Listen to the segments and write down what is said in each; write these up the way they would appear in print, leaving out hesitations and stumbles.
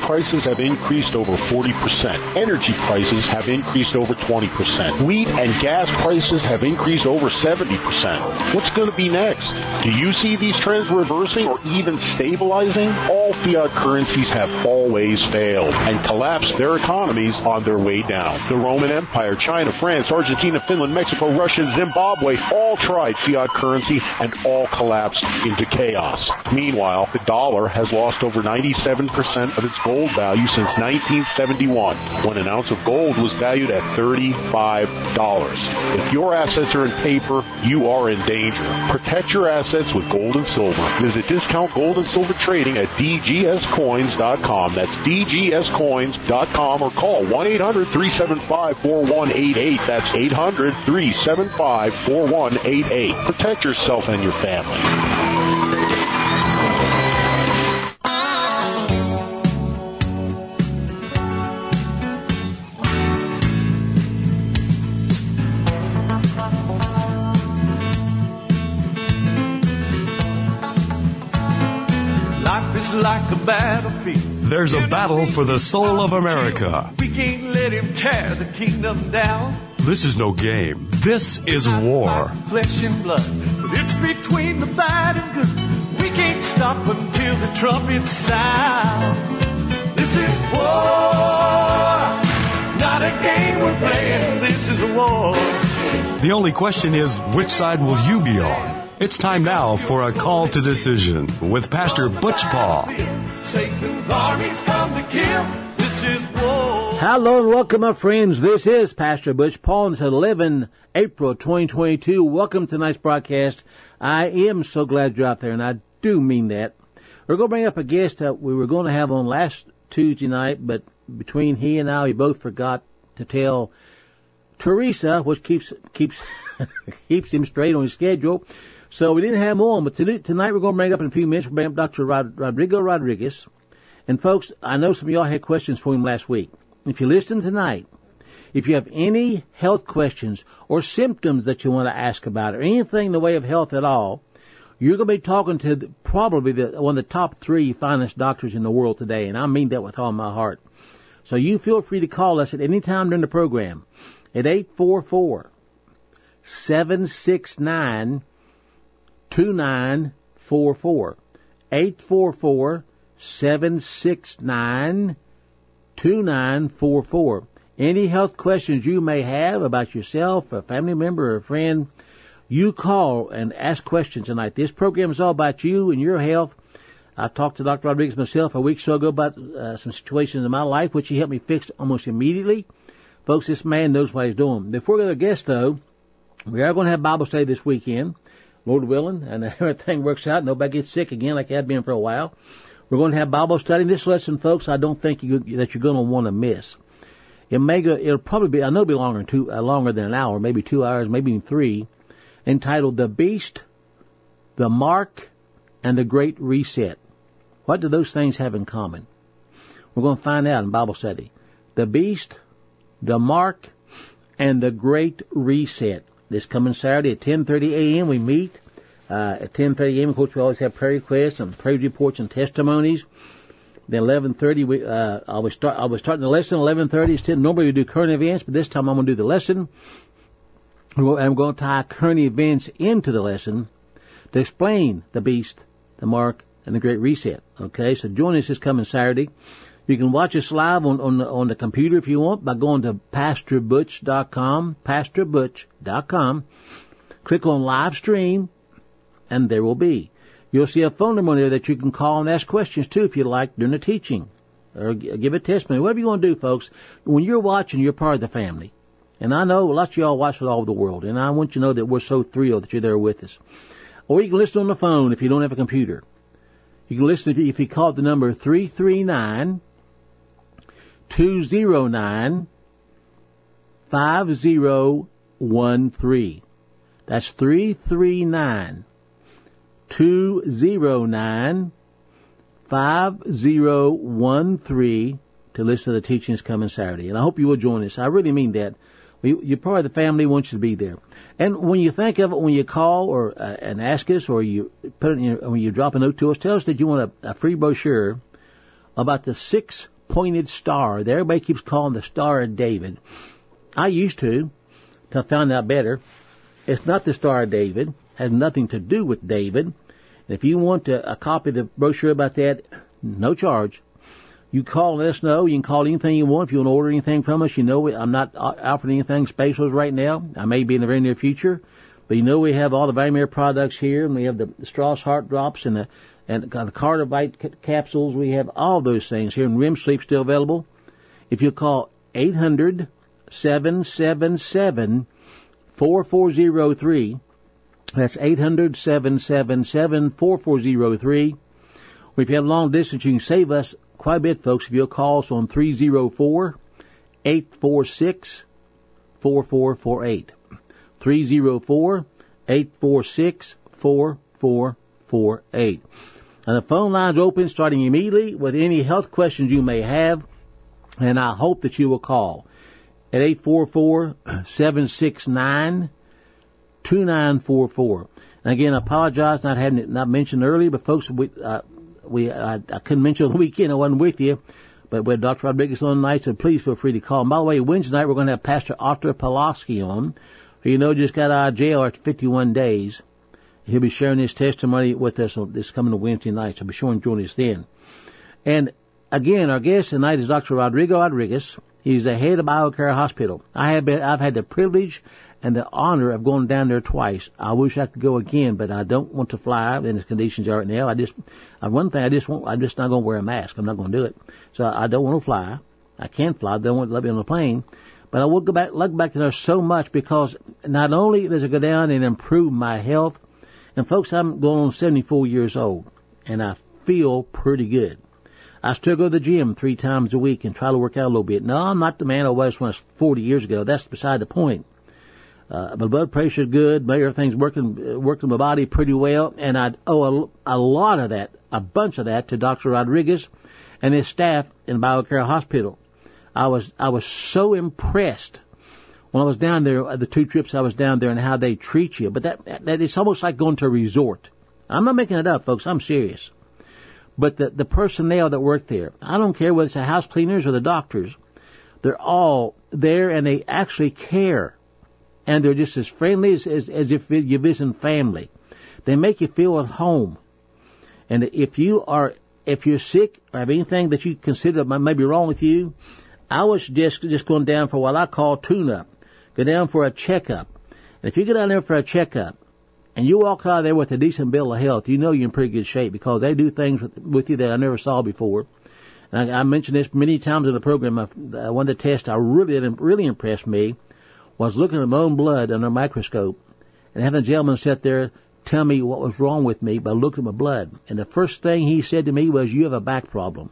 prices have increased over 40%. Energy prices have increased over 20%. Wheat and gas prices have increased over 70%. What's going to be next? Do you see these trends reversing or even stabilizing? All fiat currencies have always failed and collapsed their economies on their way down. The Roman Empire, China, France, Argentina, Finland, Mexico, Russia, Zimbabwe all tried fiat currency and all collapsed into chaos. Meanwhile, the dollar has lost over 97% of its gold value since 1971, when an ounce of gold was valued at $35. If your assets are in paper, you are in danger. Protect your assets with gold and silver. Visit Discount Gold and Silver Trading at dgscoins.com. That's dgscoins.com, or call 1-800-375-4188. That's 800-375-4188. Protect yourself and your family. Like a battlefield. There's a battle for the soul of America. We can't let him tear the kingdom down. This is no game. This is war. Flesh and blood, but it's between the bad and good. We can't stop until the trumpets sound. This is war, not a game we're playing. This is a war. The only question is, which side will you be on? It's time now for a call to decision with Pastor Butch Paul. Satan's armies come to kill. This is war. Hello and welcome, my friends. This is Pastor Butch Paul. It's 11 April 2022. Welcome to tonight's broadcast. I am so glad you're out there, and I do mean that. We're going to bring up a guest that we were going to have on last Tuesday night, but between he and I, we both forgot to tell Teresa, which keeps keeps him straight on his schedule. So we didn't have him on, but tonight we're going to bring up in a few minutes, we'll bring up Dr. Rodrigo Rodriguez. And folks, I know some of y'all had questions for him last week. If you listen tonight, if you have any health questions or symptoms that you want to ask about or anything in the way of health at all, you're going to be talking to probably one of the top 3 finest doctors in the world today, and I mean that with all my heart. So you feel free to call us at any time during the program at 844-769-2944. 844-769-2944. Any health questions you may have about yourself, a family member, or a friend, you call and ask questions tonight. This program is all about you and your health. I talked to Dr. Rodriguez myself a week or so ago about some situations in my life, which he helped me fix almost immediately. Folks, this man knows what he's doing. Before we go to the guest, though, we are going to have Bible study this weekend, Lord willing, and everything works out. Nobody gets sick again like it had been for a while. We're going to have Bible study. This lesson, folks, I don't think that you're going to want to miss. It'll probably be, I know it'll be longer than an hour, maybe 2 hours, maybe even 3, entitled The Beast, the Mark, and the Great Reset. What do those things have in common? We're going to find out in Bible study. The Beast, the Mark, and the Great Reset. This coming Saturday at 10:30 a.m. we meet. At 10:30 a.m., of course, we always have prayer requests and praise reports and testimonies. Then 11:30, I was starting the lesson. 11:30 normally we do current events, but this time I'm going to do the lesson. And we're going to tie current events into the lesson to explain the Beast, the Mark, and the Great Reset. Okay, so join us this coming Saturday. You can watch us live on the computer if you want by going to PastorButch.com, PastorButch.com. Click on live stream, and there will be. You'll see a phone number there that you can call and ask questions too if you like during the teaching, or give a testimony. Whatever you want to do, folks. When you're watching, you're part of the family. And I know lots of y'all watch it all over the world, and I want you to know that we're so thrilled that you're there with us. Or you can listen on the phone if you don't have a computer. You can listen if you call the number 339-209-5013. That's 339-209-5013 to listen to the teachings coming Saturday. And I hope you will join us. I really mean that. You're part of the family, want you to be there. And when you think of it, when you call or and ask us, or you put it when you drop a note to us, tell us that you want a free brochure about the 6 pointed star. Everybody keeps calling the Star of David. I used to, till I found out better. It's not the Star of David. It has nothing to do with David. And if you want a copy of the brochure about that, no charge. You call and let us know. You can call anything you want. If you want to order anything from us, you know I'm not offering anything specials right now. I may be in the very near future. But you know we have all the Vitamin products here, and we have the Strauss Heart Drops and the Cardivite capsules. We have all those things here, and REM Sleep still available. If you call 800-777-4403, that's 800-777-4403. Or if you have long distance, you can save us quite a bit, folks, if you'll call us on 304-846-4448. 304-846-4448. And the phone line's open starting immediately with any health questions you may have, and I hope that you will call at 844-769-2944. And again, I apologize not having it not mentioned earlier, but folks, I couldn't mention on the weekend. I wasn't with you, but we had Dr. Rodriguez on tonight, so please feel free to call. And by the way, Wednesday night we're going to have Pastor Arthur Pulaski on, who you know just got out of jail after 51 days. He'll be sharing his testimony with us on this coming Wednesday night, so be sure and join us then. And again, our guest tonight is Dr. Rodrigo Rodriguez. He's the head of BioCare Hospital. I've had the privilege and the honor of going down there twice. I wish I could go again, but I don't want to fly in the conditions are right now. I'm just not going to wear a mask. I'm not going to do it. So I don't want to fly. I can't fly. They won't let me on the plane. But I will look back to there so much because not only does it go down and improve my health, and folks, I'm going on 74 years old, and I feel pretty good. I still go to the gym 3 times a week and try to work out a little bit. No, I'm not the man I was when I was 40 years ago. That's beside the point. My blood pressure's good. Everything's working my body pretty well, and I owe a lot of that, a bunch of that, to Dr. Rodriguez and his staff in BioCare Hospital. I was so impressed when I was down there, the 2 trips I was down there, and how they treat you. But that it's almost like going to a resort. I'm not making it up, folks. I'm serious. But the personnel that work there, I don't care whether it's the house cleaners or the doctors, they're all there and they actually care. And they're just as friendly as if you're visiting family. They make you feel at home. And if you're sick or have anything that you consider may be wrong with you, I was just going down for what I call tune-up. Go down for a checkup. And if you go down there for a checkup and you walk out of there with a decent bill of health, you know you're in pretty good shape because they do things with you that I never saw before. And I mentioned this many times in the program. One of the tests that really impressed me was looking at my own blood under a microscope and having a gentleman sit there tell me what was wrong with me by looking at my blood. And the first thing he said to me was, "You have a back problem."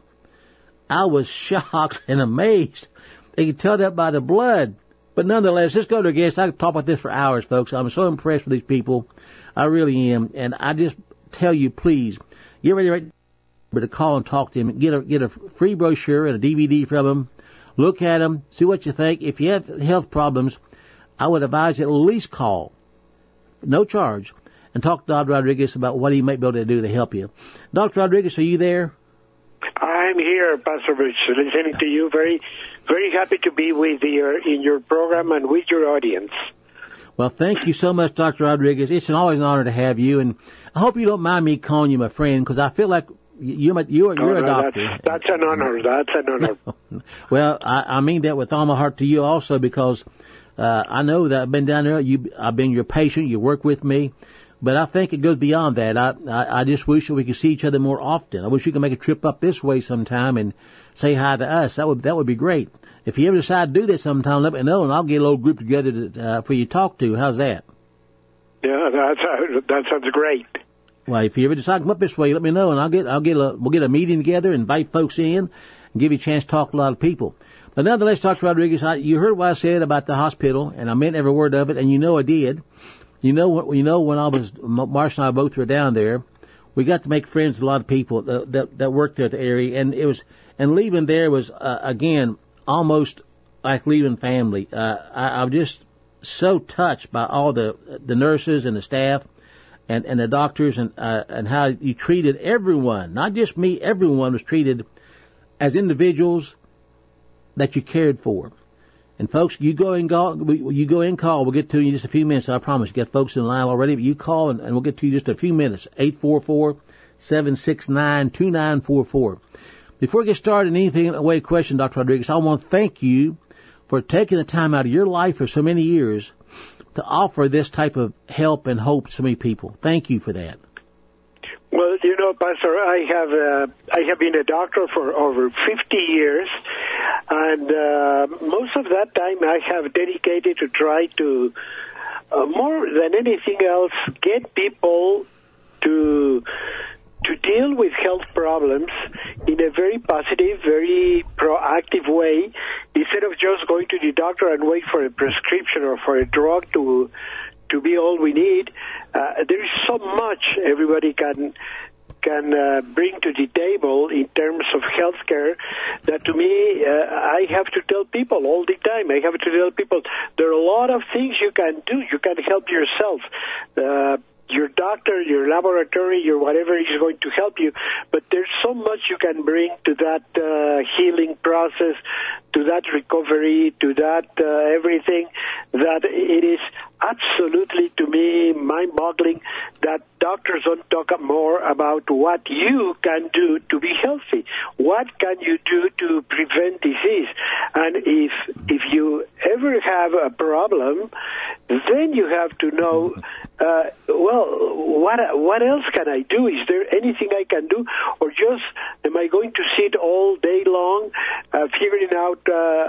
I was shocked and amazed. They could tell that by the blood. But nonetheless, let's go to a guest. I could talk about this for hours, folks. I'm so impressed with these people. I really am. And I just tell you, please, get ready to call and talk to him. Get a free brochure and a DVD from him. Look at them. See what you think. If you have health problems, I would advise you at least call, no charge, and talk to Dr. Rodriguez about what he might be able to do to help you. Dr. Rodriguez, are you there? I'm here, Pastor Rich, listening to you. Very, very happy to be with you in your program and with your audience. Well, thank you so much, Dr. Rodriguez. It's always an honor to have you, and I hope you don't mind me calling you my friend, because I feel like you're a doctor. That's an honor. That's an honor. Well, I mean that with all my heart to you also, because I know that I've been down there. I've been your patient. You work with me. But I think it goes beyond that. I just wish that we could see each other more often. I wish you could make a trip up this way sometime and say hi to us. That would be great. If you ever decide to do this sometime, let me know, and I'll get a little group together for you to talk to. How's that? Yeah, that sounds great. Well, if you ever decide to come up this way, let me know, and we'll get a meeting together, invite folks in, and give you a chance to talk to a lot of people. But nonetheless, Dr. Rodriguez, you heard what I said about the hospital, and I meant every word of it, and you know I did. You know when Marsh and I both were down there, we got to make friends with a lot of people that worked there at the area, and leaving there was again almost like leaving family. I'm just so touched by all the nurses and the staff and the doctors and how you treated everyone, not just me. Everyone was treated as individuals that you cared for. And folks, you go in call. We'll get to you in just a few minutes. I promise. You got folks in line already, but you call and we'll get to you in just a few minutes. 844-769-2944. Before we get started, anything in the way of question, Dr. Rodriguez, I want to thank you for taking the time out of your life for so many years to offer this type of help and hope to so many people. Thank you for that. Well, you know, Pastor, I have been a doctor for over 50 years, and most of that time I have dedicated to try to, more than anything else, get people to deal with health problems in a very positive, very proactive way, instead of just going to the doctor and wait for a prescription or for a drug to be all we need. There is so much everybody can bring to the table in terms of healthcare that, to me, I have to tell people all the time. I have to tell people there are a lot of things you can do. You can help yourself. Your doctor, your laboratory, your whatever is going to help you, but there's so much you can bring to that healing process, to that recovery, to that everything, that it is absolutely, to me, mind-boggling that doctors don't talk more about what you can do to be healthy. What can you do to prevent disease? And if you ever have a problem, then you have to know, what else can I do? Is there anything I can do? Or just, am I going to sit all day long figuring out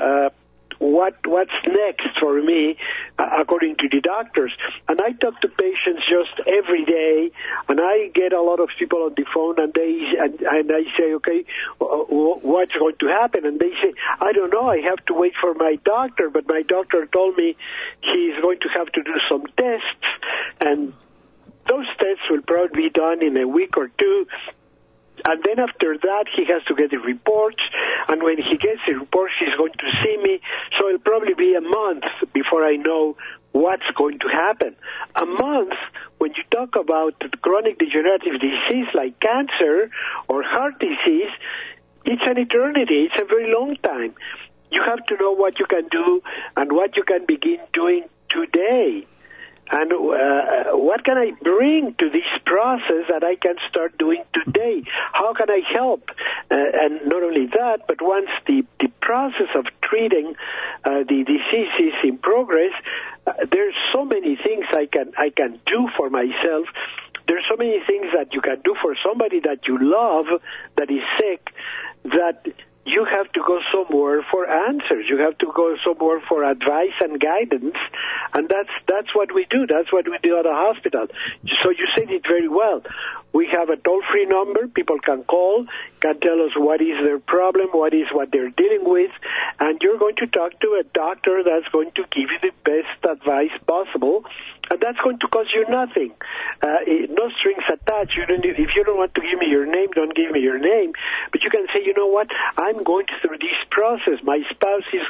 what's next for me, according to the doctors? And I talk to patients just every day, and I get a lot of people on the phone, and I say, okay, what's going to happen? And they say, I don't know, I have to wait for my doctor, but my doctor told me he's going to have to do some tests, and those tests will probably be done in a week or two. And then after that, he has to get the reports. And when he gets the reports, he's going to see me. So it'll probably be a month before I know what's going to happen. A month, when you talk about chronic degenerative disease like cancer or heart disease, it's an eternity. It's a very long time. You have to know what you can do and what you can begin doing today. And what can I bring to this process that I can start doing today? How can I help? And not only that, but once the process of treating the disease is in progress, there's so many things I can do for myself. There's so many things that you can do for somebody that you love that is sick, that you have to go somewhere for answers. You have to go somewhere for advice and guidance, and that's what we do. That's what we do at a hospital. So you said it very well. We have a toll-free number. People can call, can tell us what is their problem, what they're dealing with, and you're going to talk to a doctor that's going to give you the best advice possible, and that's going to cost you nothing. No strings attached. If you don't want to give me your name, don't give me your name. But you can say, you know what, I'm going through this process. My spouse is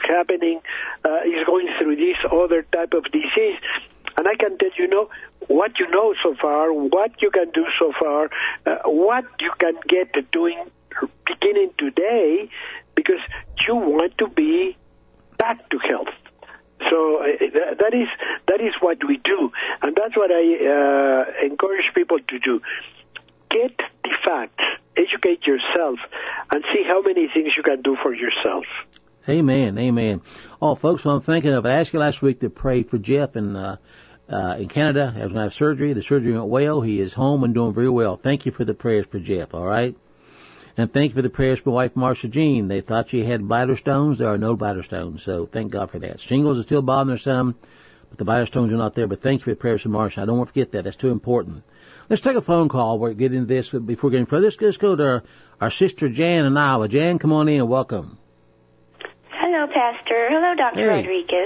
going through this other type of disease. And I can tell you, what you know so far, what you can do so far, what you can get to doing beginning today, because you want to be back to health. So that is what we do, and that's what I encourage people to do. Get the facts, educate yourself, and see how many things you can do for yourself. Amen, amen. Oh, folks, what I'm thinking of, I asked you last week to pray for Jeff in Canada. He was going to have surgery. The surgery went well. He is home and doing very well. Thank you for the prayers for Jeff, all right? And thank you for the prayers for my wife, Marcia Jean. They thought she had bladder stones. There are no bladder stones, so thank God for that. Shingles is still bothering her some, but the bladder stones are not there. But thank you for the prayers for Marcia. I don't want to forget that. That's too important. Let's take a phone call. We'll get into this before getting further. Let's go to our sister Jan in Iowa. Jan, come on in. Welcome. Hello, Pastor. Hello, Dr. Rodriguez.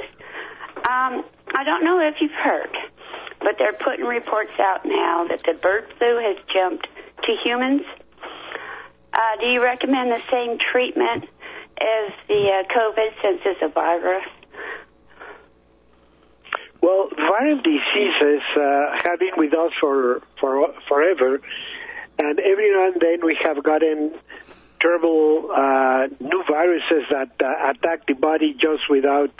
I don't know if you've heard, but they're putting reports out now that the bird flu has jumped to humans. Do you recommend the same treatment as the COVID since it's a virus? Well, viral diseases have been with us for forever, and every now and then we have gotten terrible new viruses that attack the body just with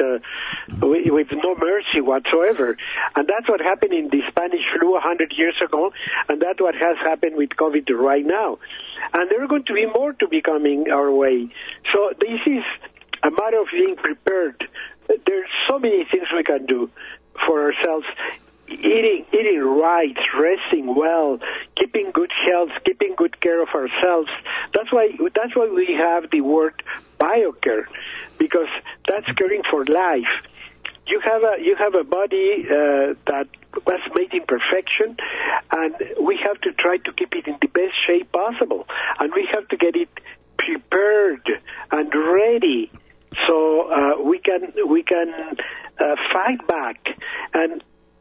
no mercy whatsoever. And that's what happened in the Spanish flu 100 years ago, and that's what has happened with COVID right now. And there are going to be more to be coming our way. So this is a matter of being prepared. There's so many things we can do for ourselves. Eating right, resting well, keeping good health, keeping good care of ourselves. That's why we have the word biocare, because that's caring for life. You have a body that was made in perfection, and we have to try to keep it in the best shape possible, and we have to get it prepared and ready so we can fight back. And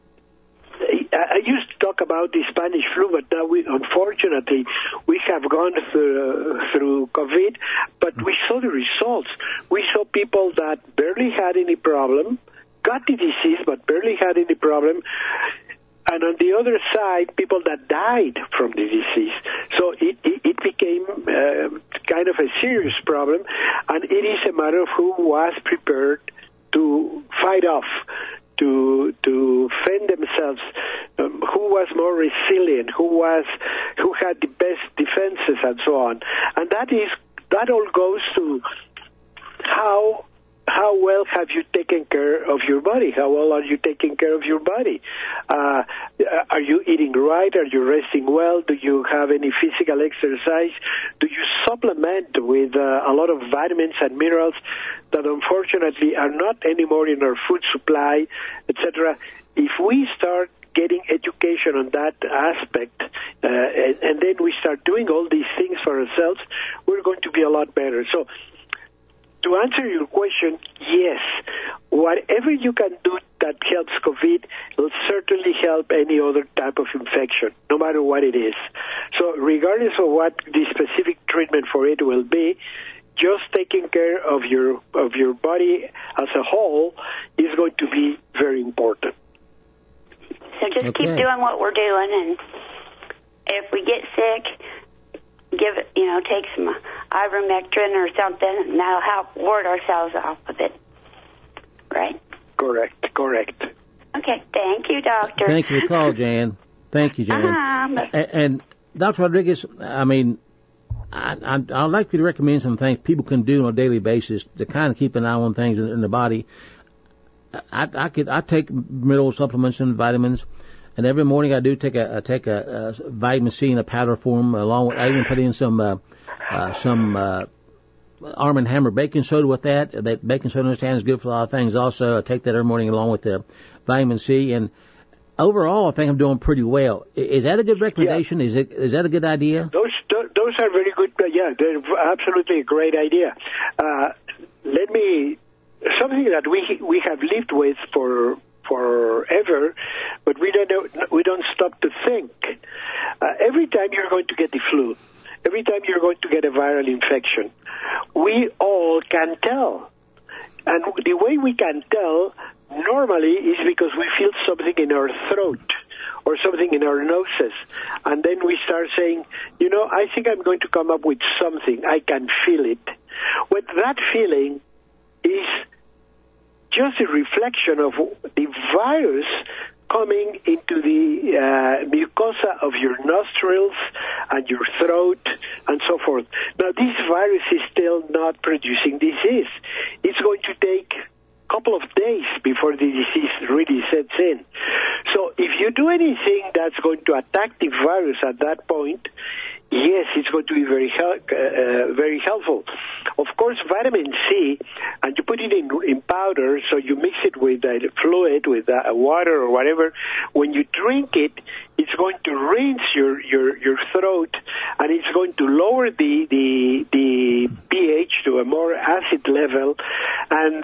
I used to talk about the Spanish flu, but now unfortunately we have gone through COVID, but we saw the results. We saw people that barely had any problem, got the disease but barely had any problem, and on the other side, people that died from the disease. So it became kind of a serious problem, and it is a matter of who was prepared to fight off, to fend themselves, who was more resilient, who had the best defenses, and so on. And that all goes to how well have you taken care of your body? How well are you taking care of your body? Are you eating right? Are you resting well? Do you have any physical exercise? Do you supplement with a lot of vitamins and minerals that unfortunately are not anymore in our food supply, etc.? If we start getting education on that aspect, and then we start doing all these things for ourselves, we're going to be a lot better. So, to answer your question, yes, whatever you can do that helps COVID will certainly help any other type of infection, no matter what it is. So regardless of what the specific treatment for it will be, just taking care of your body as a whole is going to be very important. So just keep doing what we're doing, and if we get sick, take some ivermectin or something, and that'll help ward ourselves off of it. Right? Correct. Okay, thank you, doctor. Thank you for the call, Jan. Thank you, Jan. And Dr. Rodriguez, I mean, I'd like you to recommend some things people can do on a daily basis to kind of keep an eye on things in the body. I take mineral supplements and vitamins. And every morning I do take a vitamin C in a powder form, along with, I even put in some Arm & Hammer baking soda with that. Baking soda, I understand, is good for a lot of things. Also, I take that every morning along with the vitamin C. And overall, I think I'm doing pretty well. Is that a good recommendation? Yeah. Is that a good idea? Those are very good. Yeah, they're absolutely a great idea. Something that we have lived with forever, but we don't stop to think. Every time you're going to get the flu, every time you're going to get a viral infection, we all can tell. And the way we can tell normally is because we feel something in our throat or something in our noses. And then we start saying, I think I'm going to come up with something. I can feel it. Well, that feeling is just a reflection of the virus coming into the mucosa of your nostrils and your throat and so forth. Now, this virus is still not producing disease. It's going to take a couple of days before the disease really sets in. So if you do anything that's going to attack the virus at that point, yes, it's going to be very helpful. Of course, vitamin C, and you put it in powder, so you mix it with fluid, with water or whatever. When you drink it, it's going to rinse your throat, and it's going to lower the pH to a more acid level, and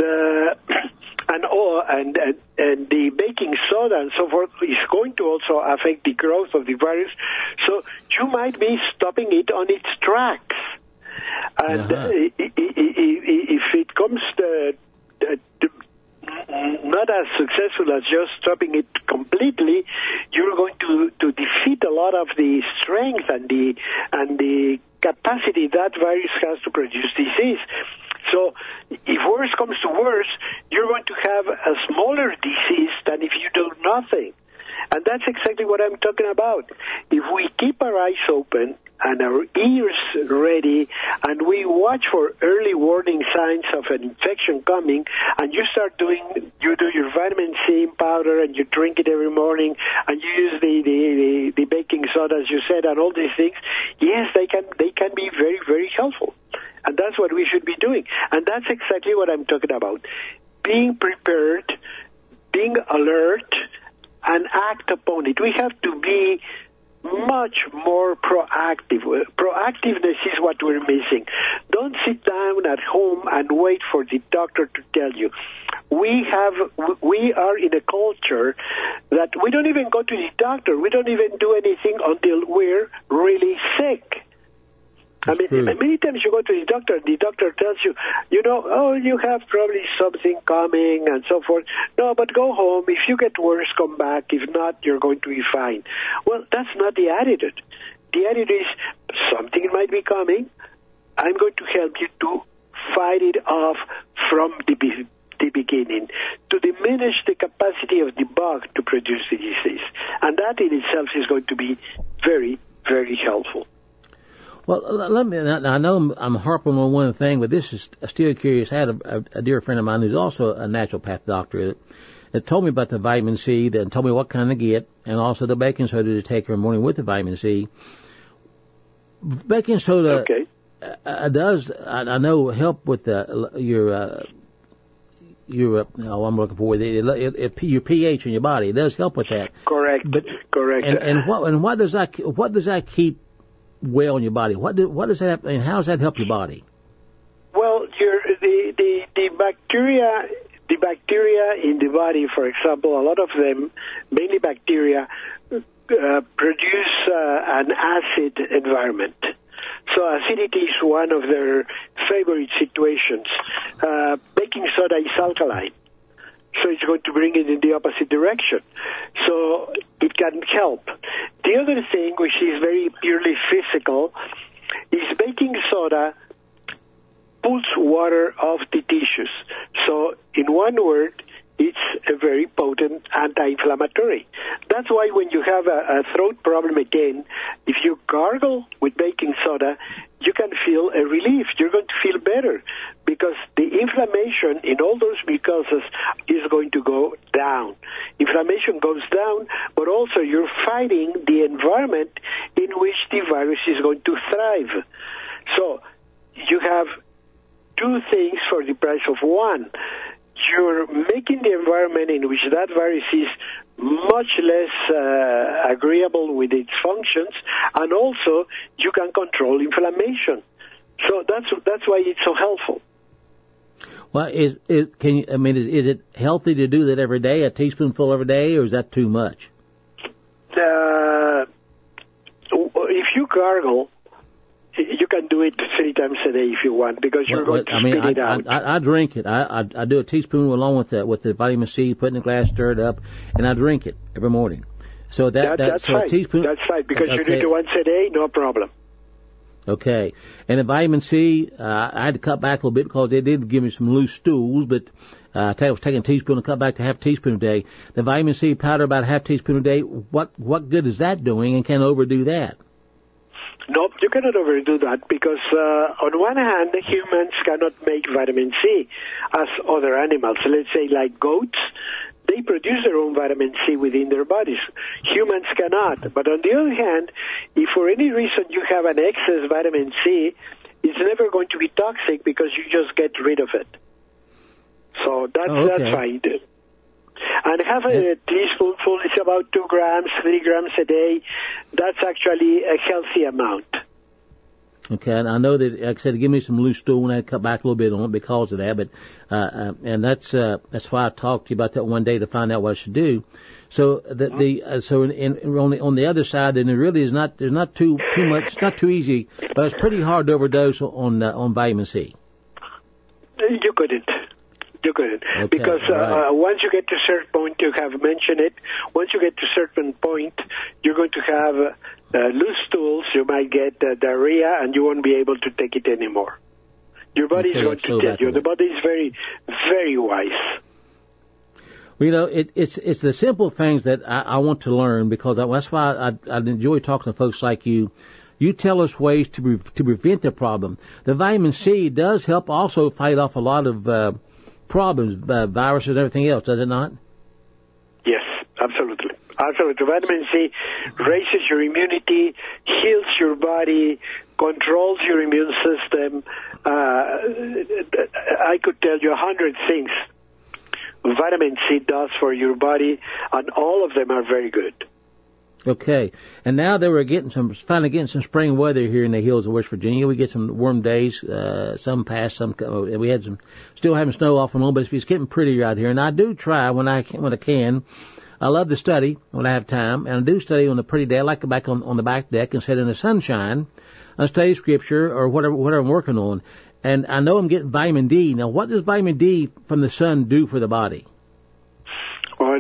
the baking soda and so forth is going to also affect the growth of the virus. So you might be stopping it on its tracks. And if it comes not as successful as just stopping it completely, you're going to defeat a lot of the strength and the capacity that virus has to produce disease. So if worse comes to worse, you're going to have a smaller disease than if you do nothing. And that's exactly what I'm talking about. If we keep our eyes open and our ears ready, and we watch for early warning signs of an infection coming, and you do your vitamin C powder, and you drink it every morning, and you use the baking soda, as you said, and all these things, yes, they can be very, very helpful. And that's what we should be doing. And that's exactly what I'm talking about. Being prepared, being alert, and act upon it. We have to be much more proactive. Proactiveness is what we're missing. Don't sit down at home and wait for the doctor to tell you. We are in a culture that we don't even go to the doctor. We don't even do anything until we're really sick. I mean, many times you go to the doctor, and the doctor tells you, you have probably something coming and so forth. No, but go home. If you get worse, come back. If not, you're going to be fine. Well, that's not the attitude. The attitude is something might be coming. I'm going to help you to fight it off from the beginning, to diminish the capacity of the bug to produce the disease. And that in itself is going to be very, very helpful. Well, I know I'm harping on one thing, but this is still curious. I had a dear friend of mine who's also a naturopath doctor that told me about the vitamin C, that told me what kind to get, and also the baking soda to take every morning with the vitamin C. Baking soda does, I know, help with your pH in your body. It does help with that. Correct. Correct. And what does that keep well in your body? What does that, and how does that help your body? Well, the bacteria in the body, for example, a lot of them, mainly bacteria, produce an acid environment. So acidity is one of their favorite situations. Baking soda is alkaline, so it's going to bring it in the opposite direction. So it can help. The other thing, which is very purely physical, is baking soda pulls water off the tissues. So in one word, it's a very potent anti-inflammatory. That's why when you have a throat problem again, if you gargle with baking soda, you can feel a relief. You're going to feel better because the inflammation in all those mucosas is going to go down. Inflammation goes down, but also you're fighting the environment in which the virus is going to thrive. So you have two things for the price of one. You're making the environment in which that virus is much less agreeable with its functions, and also you can control inflammation. So that's why it's so helpful. Well, is it healthy to do that every day, a teaspoonful every day, or is that too much? If you gargle, you can do it 3 times a day if you want, because you're going to spit it out. I drink it. I do a teaspoon along with the vitamin C, put in a glass, stir it up, and I drink it every morning. So that's fine. A teaspoon. That's fine, because you do it once a day, no problem. Okay. And the vitamin C, I had to cut back a little bit because they did give me some loose stools, but I was taking a teaspoon and cut back to half a teaspoon a day. The vitamin C powder, about a half teaspoon a day, what good is that doing, and can I overdo that? No, you cannot overdo that because, on one hand, humans cannot make vitamin C as other animals. Let's say like goats, they produce their own vitamin C within their bodies. Humans cannot. But on the other hand, if for any reason you have an excess vitamin C, it's never going to be toxic because you just get rid of it. So that's fine. And have a teaspoonful is about 2 grams, 3 grams a day. That's actually a healthy amount. Okay, and I know that, like I said, give me some loose stool, and I cut back a little bit on it because of that. But and that's why I talked to you about that one day to find out what I should do. So on the other side, then there's not too much. It's not too easy, but it's pretty hard to overdose on vitamin C. You couldn't. You couldn't. Okay, because right. Once you get to a certain point, you have mentioned it, once you get to a certain point, you're going to have loose stools, you might get diarrhea, and you won't be able to take it anymore. Your body is going to tell you. The body is very, very wise. Well, you know, it's the simple things that I want to learn, because that's why I enjoy talking to folks like you. You tell us ways to prevent the problem. The vitamin C does help also fight off a lot of problems, viruses and everything else, does it not? Yes, absolutely. Absolutely. Vitamin C raises your immunity, heals your body, controls your immune system. I could tell you 100 things vitamin C does for your body, and all of them are very good. Okay, and now that we're finally getting some spring weather here in the hills of West Virginia, we get some warm days. Some past, we had still having snow off and on, but it's getting prettier out here. And I do try when I can. I love to study when I have time, and I do study on a pretty day. I like to back on the back deck and sit in the sunshine and study scripture or whatever I'm working on. And I know I'm getting vitamin D. Now, what does vitamin D from the sun do for the body? Well,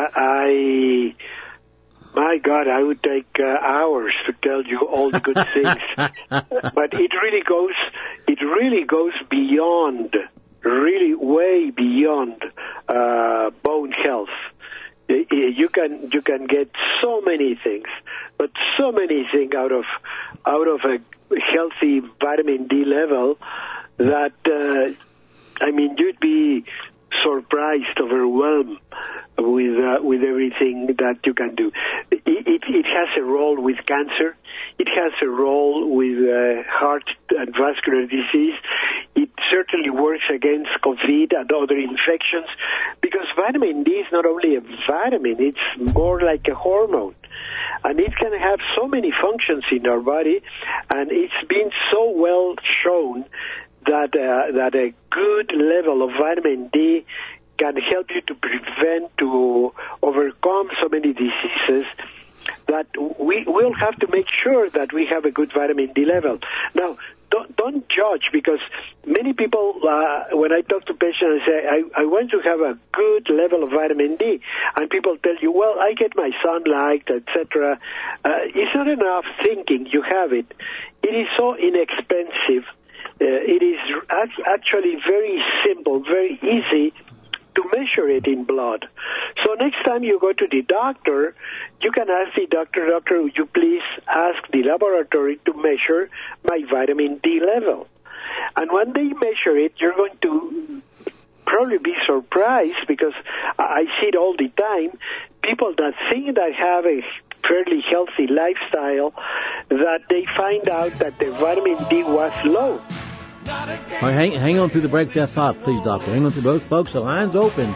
my God, I would take hours to tell you all the good things, but it really goes beyond, really way beyond bone health. You can get so many things, but so many things out of a healthy vitamin D level that you'd be surprised, overwhelmed with everything that you can do. It has a role with cancer. It has a role with heart and vascular disease. It certainly works against COVID and other infections, because vitamin D is not only a vitamin, it's more like a hormone. And it can have so many functions in our body, and it's been so well shown that a good level of vitamin D can help you to prevent, to overcome so many diseases, that we will have to make sure that we have a good vitamin D level. Now, don't judge, because many people, when I talk to patients, I say, I want to have a good level of vitamin D. And people tell you, well, I get my sunlight, etc. It's not enough thinking you have it. It is so inexpensive. It is actually very simple, very easy to measure it in blood. So next time you go to the doctor, you can ask the doctor, would you please ask the laboratory to measure my vitamin D level? And when they measure it, you're going to probably be surprised, because I see it all the time, people that think they have a fairly healthy lifestyle, that they find out that their vitamin D was low. All right, hang on through the break that thought, please, doctor. Hang on through both, folks. The line's open.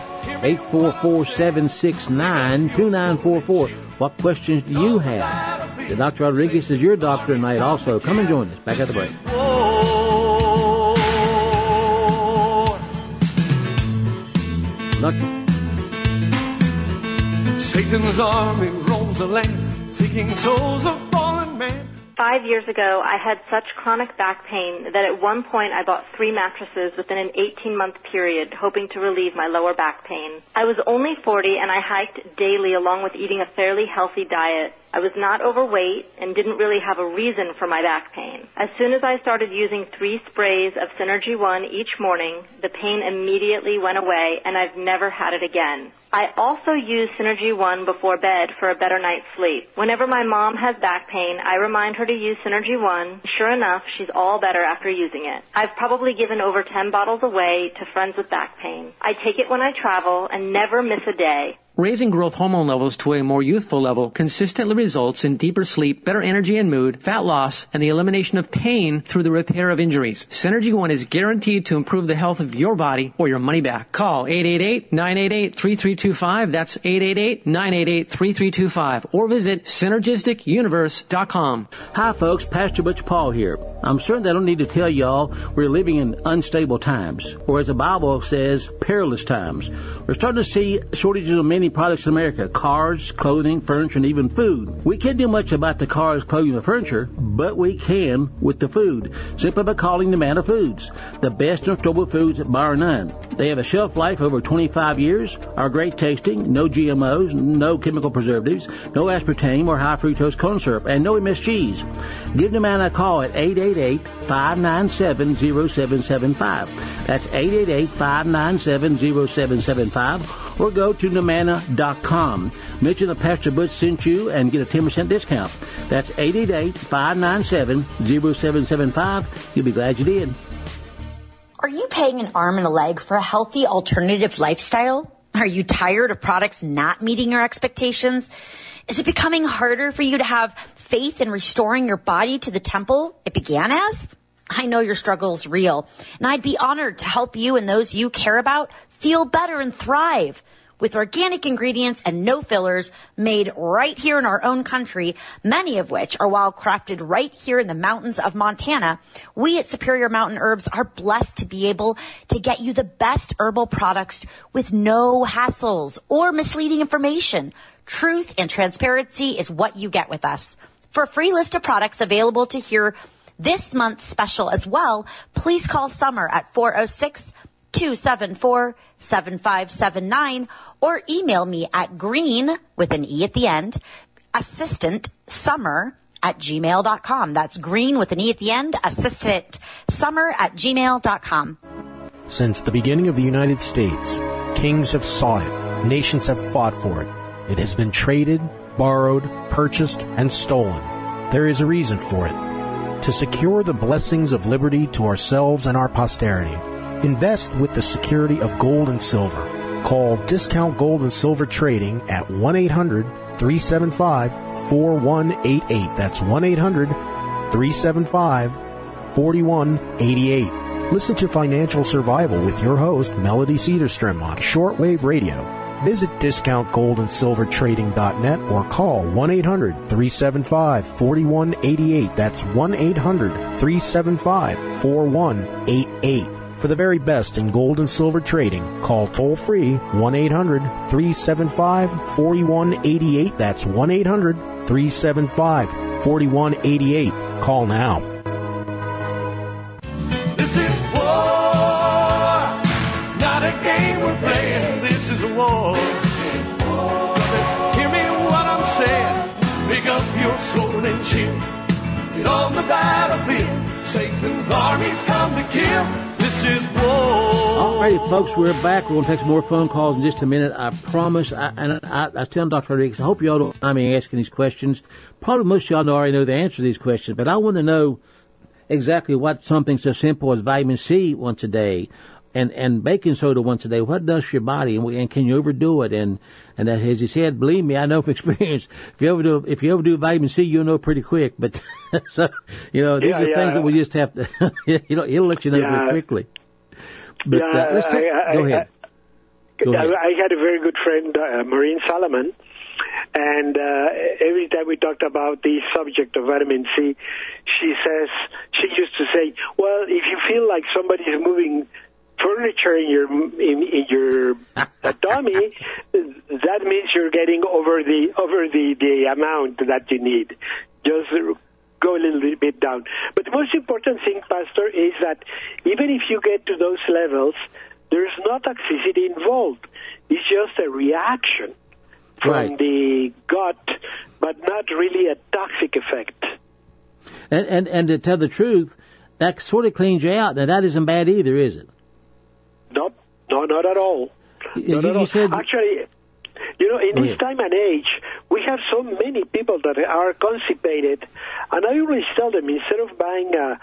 844-769-2944. What questions do you have? The Dr. Rodriguez is your doctor tonight also. Come and join us. Back at the break. Doctor. Satan's army roams the land, seeking souls of fallen men. 5 years ago, I had such chronic back pain that at one point I bought 3 mattresses within an 18-month period, hoping to relieve my lower back pain. I was only 40 and I hiked daily along with eating a fairly healthy diet. I was not overweight and didn't really have a reason for my back pain. As soon as I started using 3 sprays of Synergy One each morning, the pain immediately went away and I've never had it again. I also use Synergy One before bed for a better night's sleep. Whenever my mom has back pain, I remind her to use Synergy One. Sure enough, she's all better after using it. I've probably given over 10 bottles away to friends with back pain. I take it when I travel and never miss a day. Raising growth hormone levels to a more youthful level consistently results in deeper sleep, better energy and mood, fat loss, and the elimination of pain through the repair of injuries. Synergy One is guaranteed to improve the health of your body or your money back. Call 888-988-3325. That's 888-988-3325. Or visit SynergisticUniverse.com. Hi, folks. Pastor Butch Paul here. I'm certain I don't need to tell y'all we're living in unstable times, or as the Bible says, perilous times. We're starting to see shortages of many products in America: cars, clothing, furniture, and even food. We can't do much about the cars, clothing, and furniture, but we can with the food, simply by calling Nomana Foods, the best in storable foods bar none. They have a shelf life over 25 years, are great tasting, no GMOs, no chemical preservatives, no aspartame or high fructose corn syrup, and no MSGs. Give Nomana a call at 888-597-0775. That's 888-597-0775, or go to Nomana.com. Mention that Pastor Butch sent you and get a 10% discount. That's 888-597-0775. You'll be glad you did. Are you paying an arm and a leg for a healthy alternative lifestyle? Are you tired of products not meeting your expectations? Is it becoming harder for you to have faith in restoring your body to the temple it began as? I know your struggle is real, and I'd be honored to help you and those you care about feel better and thrive. With organic ingredients and no fillers made right here in our own country, many of which are wild crafted right here in the mountains of Montana, we at Superior Mountain Herbs are blessed to be able to get you the best herbal products with no hassles or misleading information. Truth and transparency is what you get with us. For a free list of products available to hear this month's special as well, please call Summer at 406-274-7579 or email me at green, with an E at the end, assistantsummer@gmail.com. That's green with an E at the end, assistantsummer@gmail.com. Since the beginning of the United States, kings have sought it, nations have fought for it. It has been traded, borrowed, purchased, and stolen. There is a reason for it. To secure the blessings of liberty to ourselves and our posterity, invest with the security of gold and silver. Call Discount Gold and Silver Trading at 1-800-375-4188. That's 1-800-375-4188. Listen to Financial Survival with your host, Melody Cedarstrom, on shortwave radio. Visit DiscountGoldandSilverTrading.net or call 1-800-375-4188. That's 1-800-375-4188. For the very best in gold and silver trading, call toll-free 1-800-375-4188. That's 1-800-375-4188. Call now. This is war, not a game we're playing. This is a war. Hear me what I'm saying. Pick up your sword and shield. Get on the battlefield. Satan's armies come to kill. This is war. All righty, folks, we're back. We're going to take some more phone calls in just a minute. I promise. I tell Dr. Rodriguez, I hope y'all don't mind me asking these questions. Probably most of y'all already know the answer to these questions, but I want to know exactly what something so simple as vitamin C once a day and baking soda once a day, what it does for your body, and can you overdo it? And as he said, believe me, I know from experience, if you overdo vitamin C, you'll know pretty quick. But so, these are things that we just have to, he'll let you know very quickly. But let's go ahead. I had a very good friend, Maureen Solomon, and every time we talked about the subject of vitamin C, she used to say, well, if you feel like somebody is moving furniture in your tummy, that means you're getting over the amount that you need. Just go a little bit down. But the most important thing, Pastor, is that even if you get to those levels, there's no toxicity involved. It's just a reaction from the gut, but not really a toxic effect. And to tell the truth, that sort of cleans you out. Now, that isn't bad either, is it? Nope. No, not at all. You said... Actually, in this time and age, we have so many people that are constipated, and I always tell them, instead of buying a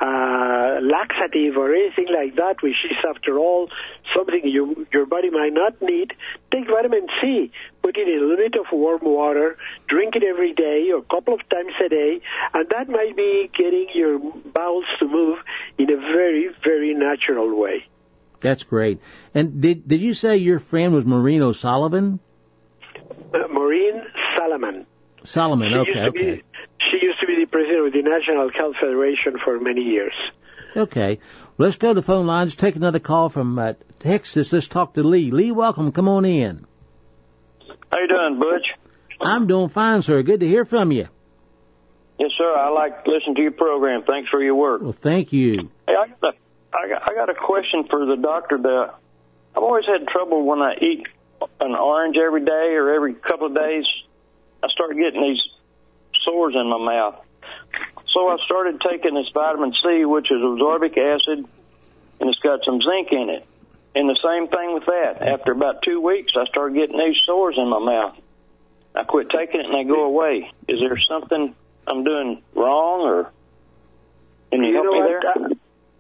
laxative or anything like that, which is, after all, something your body might not need, take vitamin C, put it in a little bit of warm water, drink it every day or a couple of times a day, and that might be getting your bowels to move in a very, very natural way. That's great. And did you say your friend was Maureen O'Sullivan? Maureen Solomon. Solomon, okay. She used to be the president of the National Health Federation for many years. Okay. Well, let's go to the phone line. Let's take another call from Texas. Let's talk to Lee. Lee, welcome. Come on in. How you doing, Butch? I'm doing fine, sir. Good to hear from you. Yes, sir. I like to listen to your program. Thanks for your work. Well, thank you. Hey, I got a question for the doctor. I've always had trouble when I eat an orange every day or every couple of days. I start getting these sores in my mouth. So I started taking this vitamin C, which is ascorbic acid, and it's got some zinc in it. And the same thing with that. After about 2 weeks, I started getting these sores in my mouth. I quit taking it, and they go away. Is there something I'm doing wrong, or can you help me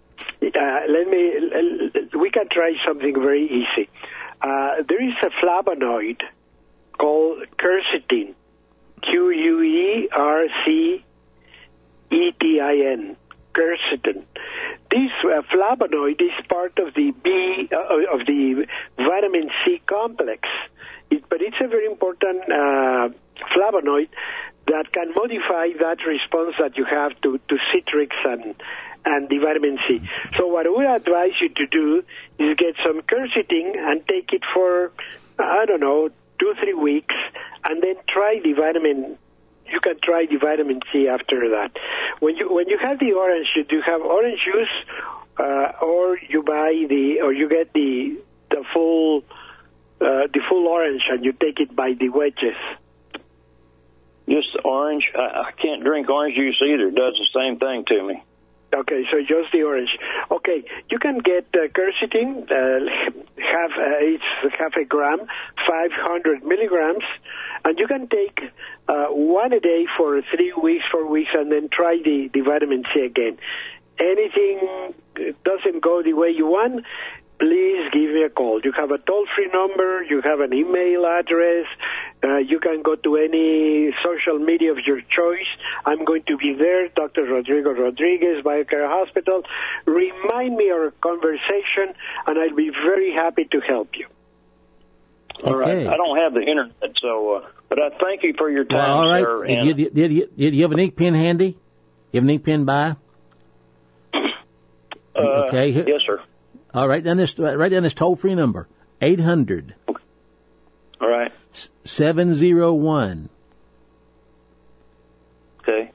there? We can try something very easy. There is a flavonoid called quercetin, Quercetin, quercetin. This flavonoid is part of the vitamin C complex, but it's a very important flavonoid that can modify that response that you have to citrics and the vitamin C. So what I would advise you to do is get some quercetin and take it for, 2-3 weeks, and then try the vitamin. You can try the vitamin C after that. When you have the orange, you do have orange juice, or you get the full orange and you take it by the wedges. Just orange? I can't drink orange juice either. It does the same thing to me. Okay, so just the orange. Okay, you can get quercetin, it's half a gram, 500 milligrams, and you can take one a day for 3 weeks, 4 weeks, and then try the vitamin C again. Anything doesn't go the way you want, please give me a call. You have a toll-free number, you have an email address, you can go to any social media of your choice. I'm going to be there, Dr. Rodrigo Rodriguez, BioCare Hospital. Remind me of our conversation, and I'll be very happy to help you. All right. I don't have the internet, so, but I thank you for your time, all right. sir. Did you have an ink pen handy? You have an ink pen by? Okay. Yes, sir. All right, write down this toll-free number, 800. All right. 701. Okay.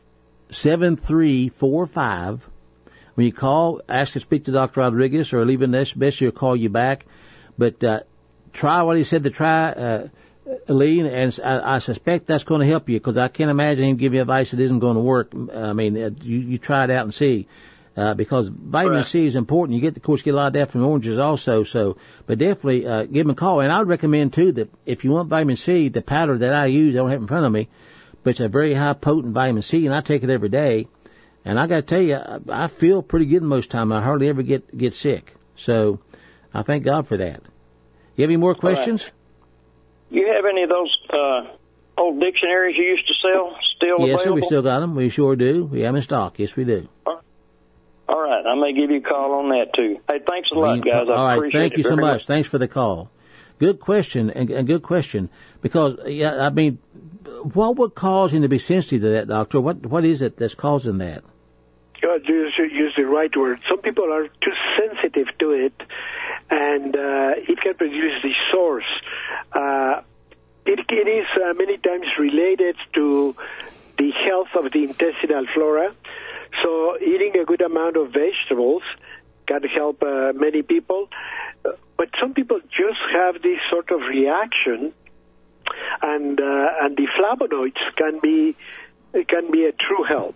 7345. When you call, ask to speak to Dr. Rodriguez, or leave a message. He'll call you back. But try what he said to try, Lee, and I suspect that's going to help you, because I can't imagine him giving you advice that isn't going to work. I mean, you try it out and see. Because vitamin C is important. You of course, get a lot of that from oranges also. So, but definitely give him a call. And I would recommend too that if you want vitamin C, the powder that I use, I don't have it in front of me, but it's a very high potent vitamin C, and I take it every day. And I got to tell you, I feel pretty good most of the time. I hardly ever get sick. So, I thank God for that. You have any more questions? Right. You have any of those old dictionaries you used to sell still available? Yes, sir. We still got them. We sure do. We have them in stock. Yes, we do. All right, I may give you a call on that, too. Hey, thanks a lot, guys. I appreciate it. Thank you so much. Thanks for the call. Good question, and good question. Because, I mean, what would cause him to be sensitive to that, doctor? What is it that's causing that? You use the right word. Some people are too sensitive to it, and it can produce the sores. It is many times related to the health of the intestinal flora. So eating a good amount of vegetables can help many people. But some people just have this sort of reaction, and the flavonoids can be a true help.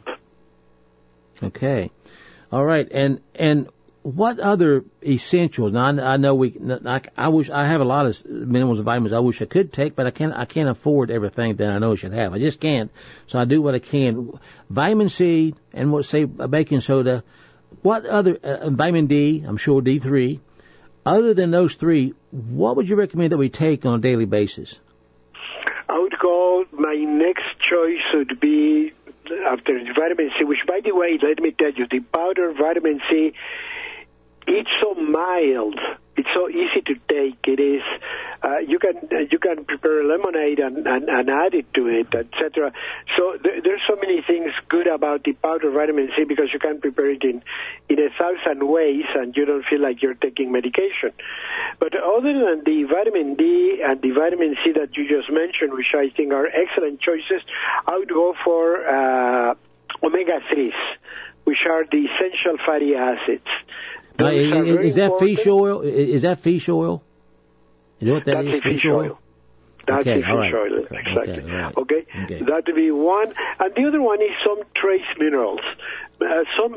Okay. All right. And what other essentials? Now, I know I wish I have a lot of minerals and vitamins I wish I could take, but I can't afford everything that I know I should have. I just can't. So I do what I can. Vitamin C and baking soda. What other vitamin D? I'm sure D3. Other than those three, what would you recommend that we take on a daily basis? I would go. My next choice would be after vitamin C, which, by the way, let me tell you, the powder vitamin C. It's so mild. It's so easy to take. It is You can prepare lemonade and add it to it, etc. So there's so many things good about the powder vitamin C because you can prepare it in 1,000 ways and you don't feel like you're taking medication. But other than the vitamin D and the vitamin C that you just mentioned, which I think are excellent choices, I would go for omega-3s, which are the essential fatty acids. Is that fish oil? Is that fish oil? You know what that is? Fish oil. That's okay, fish right. oil, exactly. Okay. That would be one. And the other one is some trace minerals. There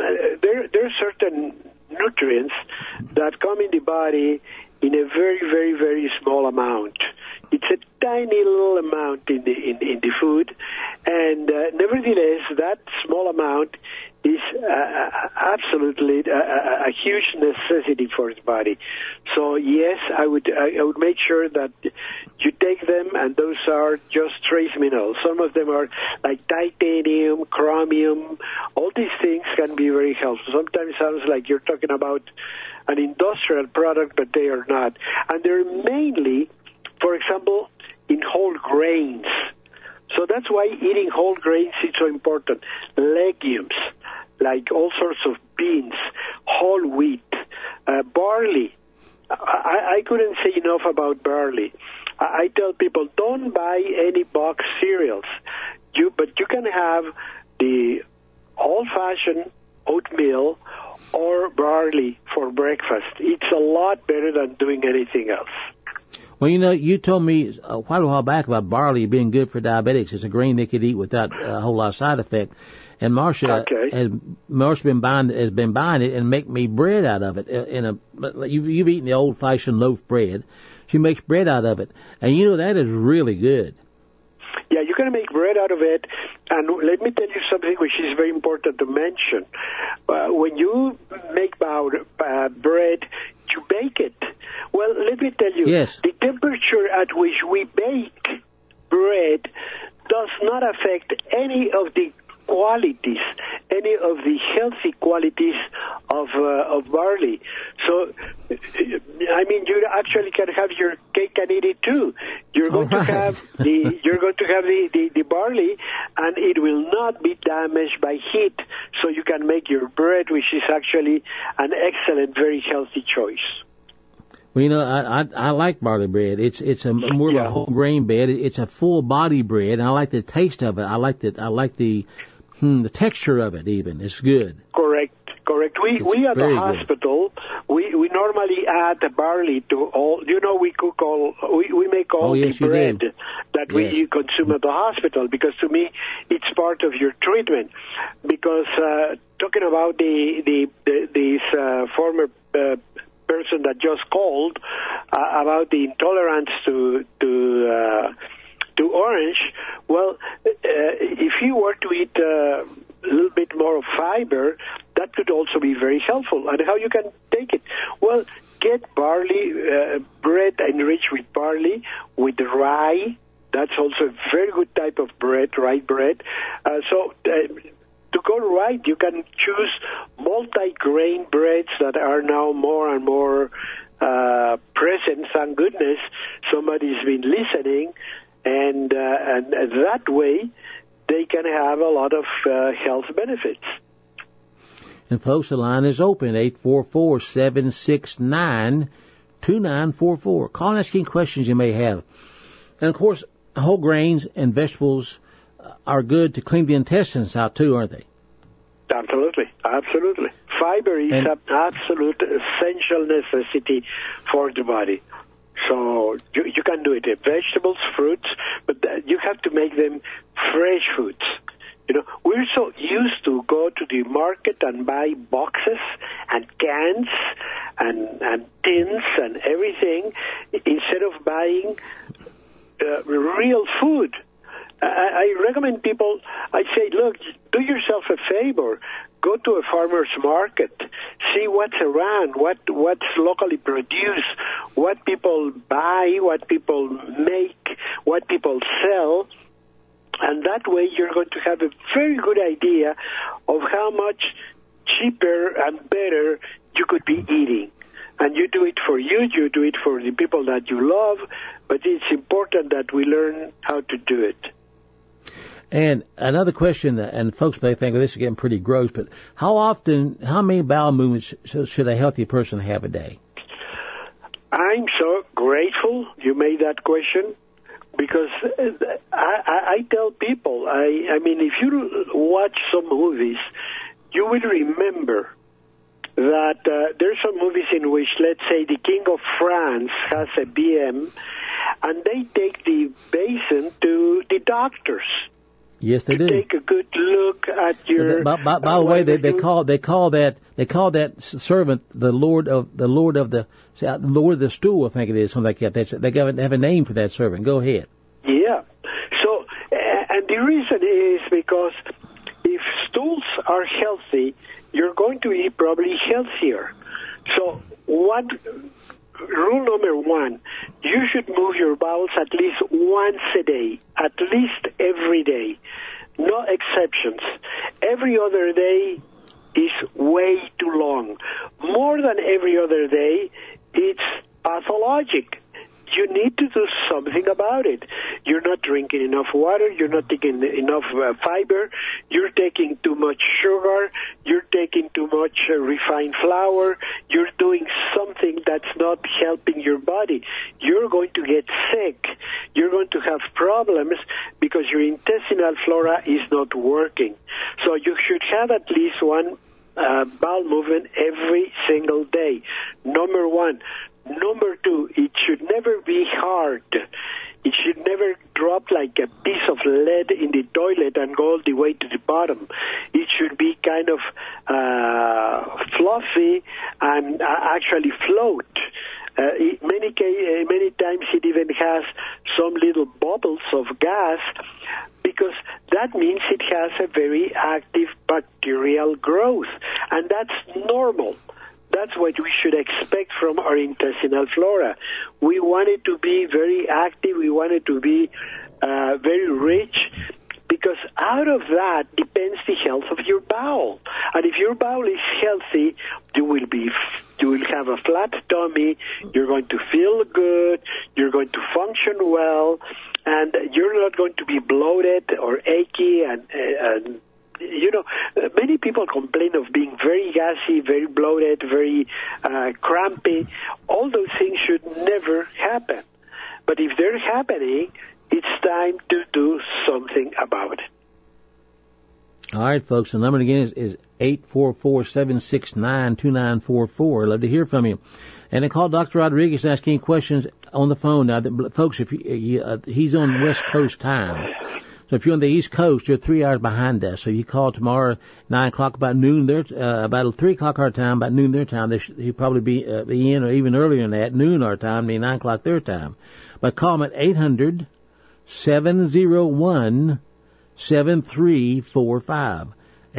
are certain nutrients that come in the body in a very, very, very small amount. It's a tiny little amount in the food, and nevertheless, that small amount is absolutely a huge necessity for the body. So yes, I would make sure that you take them, and those are just trace minerals. Some of them are like titanium, chromium. All these things can be very helpful. Sometimes it sounds like you're talking about an industrial product, but they are not. And they're mainly, for example, in whole grains. So that's why eating whole grains is so important. Legumes, like all sorts of beans, whole wheat, barley. I couldn't say enough about barley. I tell people, don't buy any box cereals. But you can have the old-fashioned oatmeal or barley for breakfast. It's a lot better than doing anything else. Well, you told me quite a while back about barley being good for diabetics. It's a grain they could eat without a whole lot of side effect. And Marcia has been buying it and make me bread out of it. You've eaten the old-fashioned loaf bread. She makes bread out of it, and that is really good. Yeah, you can make bread out of it, and let me tell you something which is very important to mention. When you make bread, you bake it. Well, let me tell you, the temperature at which we bake bread does not affect any of the qualities, any of the healthy qualities of barley. So, you actually can have your cake and eat it too. You're going to have the barley, and it will not be damaged by heat. So you can make your bread, which is actually an excellent, very healthy choice. Well, I like barley bread. It's more of a whole grain bread. It's a full body bread, and I like the taste of it. I like the texture of it. Even it's good. Correct. We at the hospital we normally add the barley to all. We cook we make all the bread that we consume at the hospital, because to me it's part of your treatment. Because talking about this former person that just called about the intolerance to orange, well, if you were to eat a little bit more of fiber, that could also be very helpful. And how you can take it? Well, get barley bread enriched with barley, with rye. That's also a very good type of bread, rye bread. To go right, you can choose multi-grain breads that are now more and more present. Thank goodness somebody's been listening, and that way they can have a lot of health benefits. And folks, the line is open, 844-769-2944. Call and ask any questions you may have. And, of course, whole grains and vegetables are good to clean the intestines out, too, aren't they? Absolutely. Fiber is an absolute essential necessity for the body. So you can do it. Vegetables, fruits, but you have to make them fresh foods. We're so used to go to the market and buy boxes and cans and tins and everything instead of buying real food. I recommend people, I say, look, do yourself a favor. Go to a farmer's market. See what's around, what's locally produced, what people buy, what people make, what people sell. And that way you're going to have a very good idea of how much cheaper and better you could be eating. And you do it for you do it for the people that you love, but it's important that we learn how to do it. And another question, and folks may think, well, this is getting pretty gross, but how many bowel movements should a healthy person have a day? I'm so grateful you made that question, because I tell people, I mean, if you watch some movies, you will remember that there's some movies in which, let's say, the King of France has a BM, and they take the basin to the doctors. Yes, they do. Take a good look at your. By the way, they call that servant the Lord of the Stool. I think it is something like that. They have a name for that servant. Go ahead. Yeah. So, and the reason is because if stools are healthy, you're going to be probably healthier. So, rule number one, you should move your bowels at least once a day, at least every day. No exceptions. Every other day is way too long. More than every other day, it's pathologic. You need to do something about it. You're not drinking enough water. You're not taking enough fiber. You're taking too much sugar. You're taking too much refined flour. You're doing something that's not helping your body. You're going to get sick. You're going to have problems because your intestinal flora is not working. So you should have at least one bowel movement every single day. Number one. Number two, it should never be hard. It should never drop like a piece of lead in the toilet and go all the way to the bottom. It should be kind of fluffy and actually float. Many times it even has some little bubbles of gas, because that means it has a very active bacterial growth, and that's normal. That's what we should expect from our intestinal flora. We want it to be very active. We want it to be very rich, because out of that depends the health of your bowel. And if your bowel is healthy, you will have a flat tummy. You're going to feel good. You're going to function well, and you're not going to be bloated or achy and you know, many people complain of being very gassy, very bloated, very crampy. All those things should never happen. But if they're happening, it's time to do something about it. All right, folks. The number again is 844-769-2944. I'd love to hear from you. And then call Dr. Rodriguez asking questions on the phone. Now, folks, if he's on West Coast time. So if you're on the East Coast, you're 3 hours behind us. So you call tomorrow, 9 o'clock, about noon about 3 o'clock our time, about noon their time. He'll probably be in, or even earlier than that, noon our time, meaning 9 o'clock their time. But call them at 800-701-7345.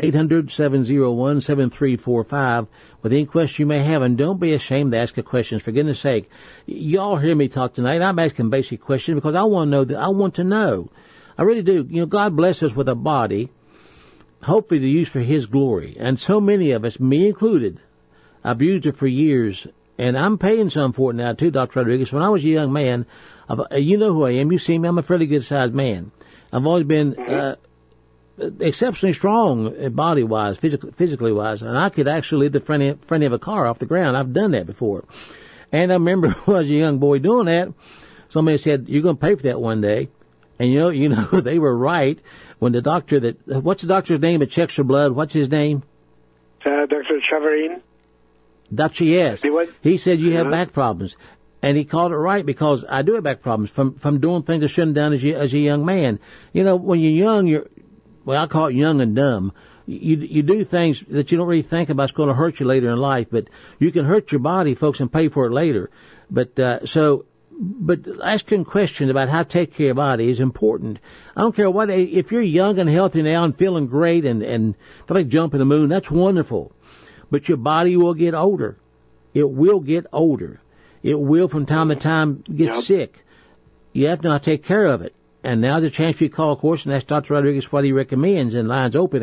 800-701-7345 with any question you may have. And don't be ashamed to ask a question. For goodness sake, you all hear me talk tonight. I'm asking basic questions because I want to know. I really do. You know, God bless us with a body, hopefully to use for His glory. And so many of us, me included, I've used it for years, and I'm paying some for it now too, Dr. Rodriguez. When I was a young man, you know who I am. You see me. I'm a fairly good-sized man. I've always been exceptionally strong body-wise, physically-wise, and I could actually lift the front of a car off the ground. I've done that before. And I remember when I was a young boy doing that, somebody said, "You're going to pay for that one day." And you know, they were right when the doctor what's the doctor's name that checks your blood? What's his name? Dr. Chavarin. Dr. Yes. He said you have back problems. And he called it right, because I do have back problems from doing things I shouldn't have done as a young man. You know, when you're young, I call it young and dumb. You do things that you don't really think about. It's going to hurt you later in life, but you can hurt your body, folks, and pay for it later. But asking questions about how to take care of your body is important. I don't care if you're young and healthy now and feeling great and feel like jumping the moon, that's wonderful. But your body will get older. It will get older. It will from time to time get sick. You have to take care of it. And now's the chance you call, of course, and ask Dr. Rodriguez what he recommends. And lines open,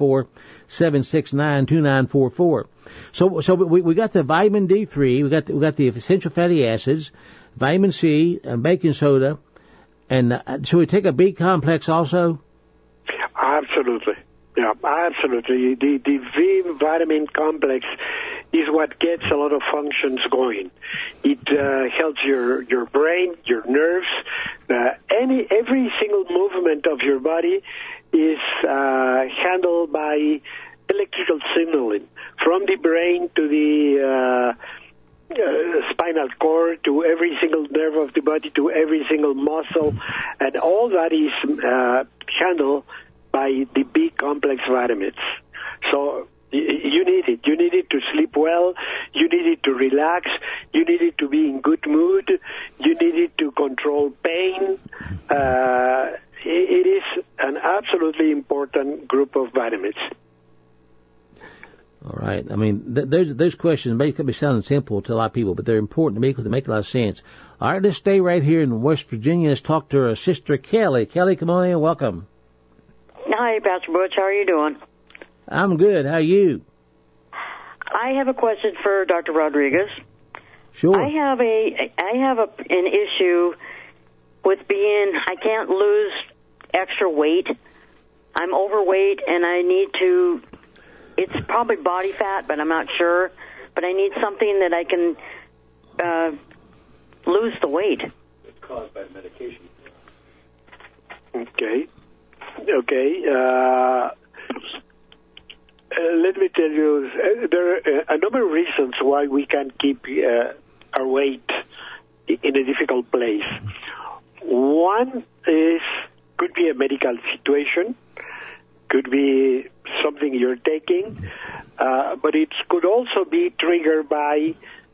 844-769-2944. So we got the vitamin D3, we got the essential fatty acids, vitamin C, and baking soda. And should we take a B complex also? Absolutely. Yeah, absolutely. The V vitamin complex is what gets a lot of functions going. It helps your brain, your nerves. Every single movement of your body is handled by electrical signaling, from the brain to the spinal cord, to every single nerve of the body, to every single muscle, and all that is handled by the B complex vitamins. So you need it. You need it to sleep well. You need it to relax. You need it to be in good mood. You need it to control pain. It is an absolutely important group of vitamins. All right. I mean, those questions may be sounding simple to a lot of people, but they're important to me because they make a lot of sense. All right, let's stay right here in West Virginia. Let's talk to our sister Kelly. Kelly, come on in. Welcome. Hi, Pastor Butch. How are you doing? I'm good. How are you? I have a question for Dr. Rodriguez. Sure. I have an issue with I can't lose extra weight. I'm overweight, and I need to. It's probably body fat, but I'm not sure. But I need something that I can lose the weight. It's caused by medication. Okay. Let me tell you, there are a number of reasons why we can't keep our weight in a difficult place. One could be a medical situation, could be something you're taking, but it could also be triggered by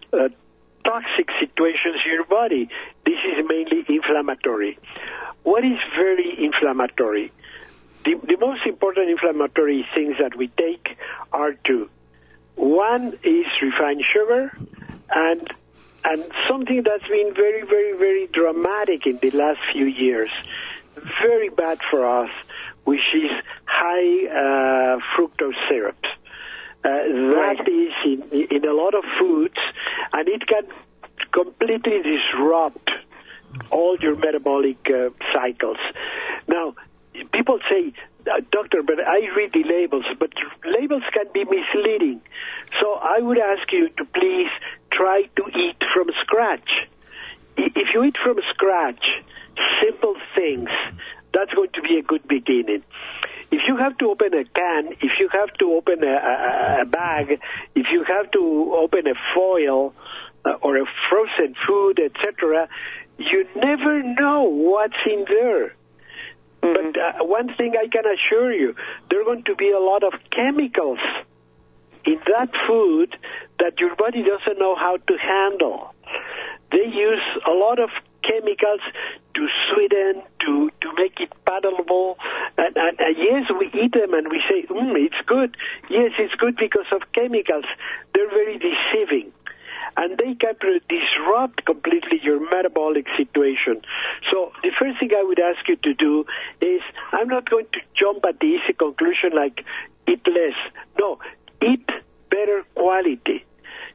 toxic situations in your body. This is mainly inflammatory. What is very inflammatory? The most important inflammatory things that we take are two. One is refined sugar, and something that's been very, very, very dramatic in the last few years, very bad for us, which is high fructose syrups. That is in a lot of foods, and it can completely disrupt all your metabolic cycles. Now, people say, doctor, but I read the labels, but labels can be misleading. So I would ask you to please try to eat from scratch. If you eat from scratch, simple things, that's going to be a good beginning. If you have to open a can, if you have to open a bag, if you have to open a foil or a frozen food, etc., you never know what's in there. But one thing I can assure you, there are going to be a lot of chemicals in that food that your body doesn't know how to handle. They use a lot of chemicals to sweeten, to make it palatable. And yes, we eat them and we say, it's good. Yes, it's good because of chemicals. They're very deceiving. And they can disrupt completely your metabolic situation. So the first thing I would ask you to do is, I'm not going to jump at the easy conclusion like eat less. No, eat better quality.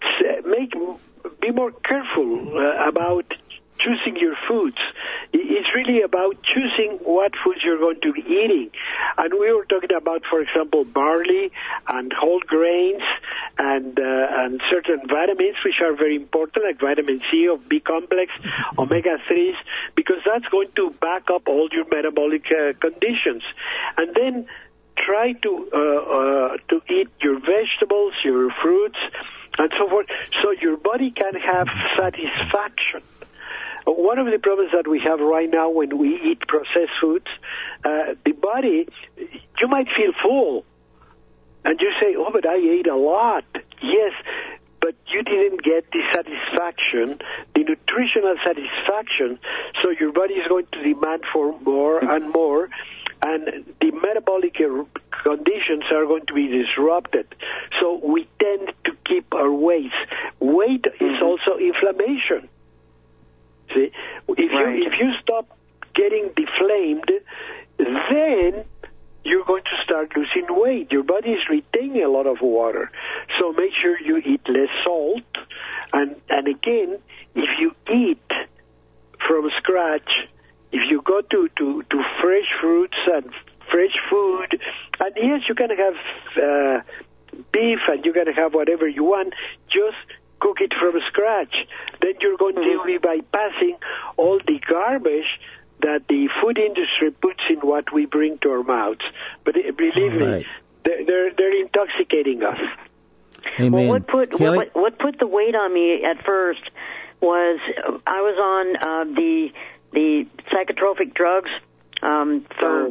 Be more careful about choosing your foods. It's really about choosing what foods you're going to be eating. And we were talking about, for example, barley and whole grains and certain vitamins, which are very important, like vitamin C or B complex, omega-3s, because that's going to back up all your metabolic conditions. And then try to eat your vegetables, your fruits, and so forth, so your body can have satisfaction. One of the problems that we have right now when we eat processed foods, the body, you might feel full, and you say, but I ate a lot. Yes, but you didn't get the satisfaction, the nutritional satisfaction, so your body is going to demand for more and more, and the metabolic conditions are going to be disrupted. So we tend to keep our weight. Weight is also inflammation. See, if you stop getting deflamed, then you're going to start losing weight. Your body is retaining a lot of water. So make sure you eat less salt. And again, if you eat from scratch, if you go to fresh fruits and fresh food, and yes, you can have beef and you can have whatever you want, just cook it from scratch. Then you're going to be bypassing all the garbage that the food industry puts in what we bring to our mouths. But believe me, they're intoxicating us. Amen. Well, what put the weight on me at first was I was on the psychotropic drugs. I'm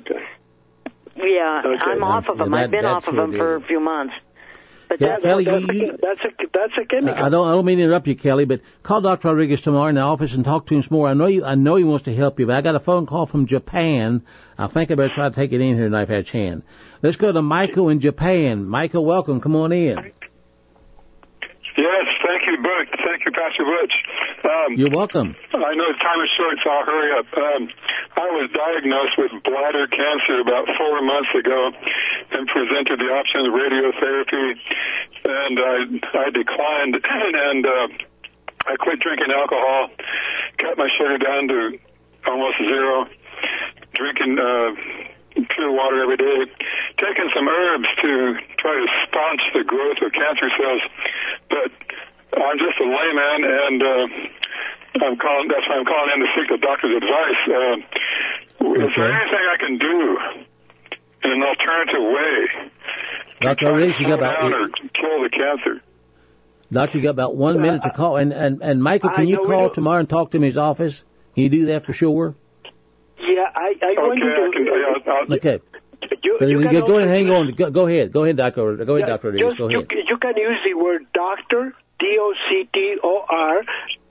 off of them. I've been off of them for a few months. But Kelly, that's a chemical. I don't mean to interrupt you, Kelly, but call Dr. Rodriguez tomorrow in the office and talk to him some more. I know he wants to help you, but I got a phone call from Japan. I think I better try to take it in here tonight if I have a chance. Let's go to Michael in Japan. Michael, welcome. Come on in. Yes, thank you, Butch. Thank you, Pastor Butch. You're welcome. I know time is short, so I'll hurry up. I was diagnosed with bladder cancer about 4 months ago and presented the option of radiotherapy, and I declined, and I quit drinking alcohol, cut my sugar down to almost zero, drinking pure water every day, taking some herbs to try to staunch the growth of cancer cells, but I'm just a layman, and that's why I'm calling in to seek the doctor's advice. Is there anything I can do in an alternative way Dr. Rodriguez, you got or kill the cancer? Doctor, you got about 1 minute to call, and Michael, can you call tomorrow and talk to him in his office? Can you do that for sure? Yeah, I want to. Okay. Go ahead, hang on. Go ahead, Doctor. Go ahead, Dr. Rodriguez. Go ahead. You can use the word doctor, DOCTOR,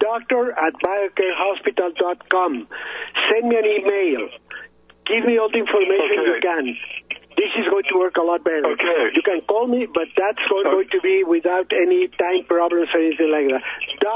doctor@biocarehospital.com. Send me an email. Give me all the information you can. This is going to work a lot better. Okay. You can call me, but that's going to be without any time problems or anything like that.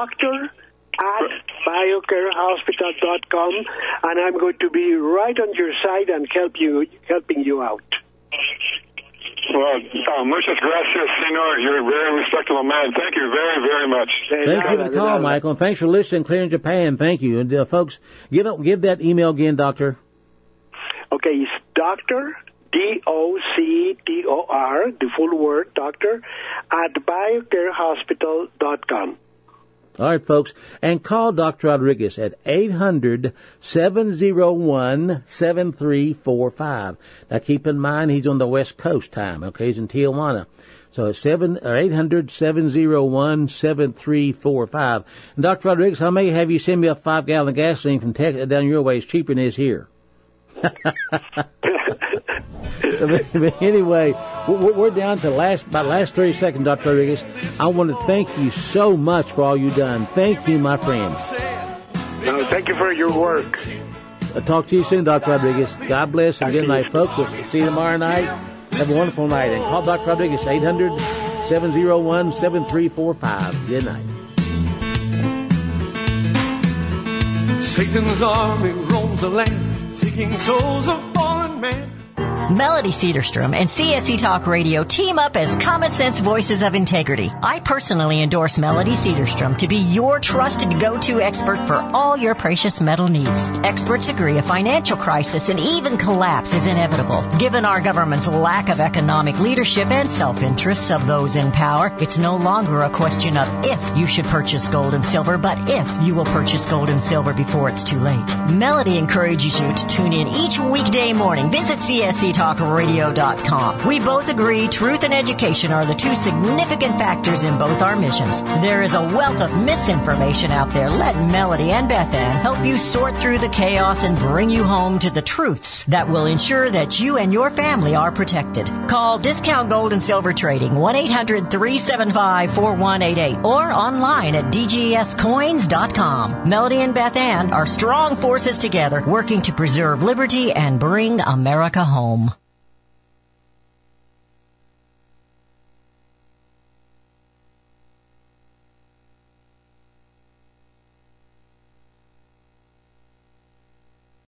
doctor@biocarehospital.com, and I'm going to be right on your side and helping you out. Well, muchas gracias, senor. You're a very respectable man. Thank you very, very much. Thank you for the call, Michael. And thanks for listening, Clear in Japan. Thank you. And folks, give that email again, Doctor. Okay, it's Doctor, DOCTOR, the full word, doctor, @biocarehospital.com. All right, folks, and call Dr. Rodriguez at 800-701-7345. Now, keep in mind, he's on the West Coast time, okay? He's in Tijuana. So it's 800-701-7345. And Dr. Rodriguez, I may have you send me a 5-gallon of gasoline from Texas down your way. It's cheaper than it is here. Anyway, we're down to last 30 seconds, Dr. Rodriguez. I want to thank you so much for all you've done. Thank you, my friend. Thank you for your work. I'll talk to you soon, Dr. Rodriguez. God bless and good night, folks. We'll see you tomorrow night. Have a wonderful night. And call Dr. Rodriguez, 800-701-7345. Good night. Satan's army roams the land, seeking souls of fallen men. Melody Cedarstrom and CSC Talk Radio team up as common sense voices of integrity. I personally endorse Melody Cedarstrom to be your trusted go-to expert for all your precious metal needs. Experts agree a financial crisis and even collapse is inevitable. Given our government's lack of economic leadership and self-interests of those in power, it's no longer a question of if you should purchase gold and silver, but if you will purchase gold and silver before it's too late. Melody encourages you to tune in each weekday morning. Visit CSCTalkradio.com. We both agree truth and education are the two significant factors in both our missions. There is a wealth of misinformation out there. Let Melody and Beth Ann help you sort through the chaos and bring you home to the truths that will ensure that you and your family are protected. Call Discount Gold and Silver Trading 1-800-375-4188 or online at dgscoins.com. Melody and Beth Ann are strong forces together working to preserve liberty and bring America home.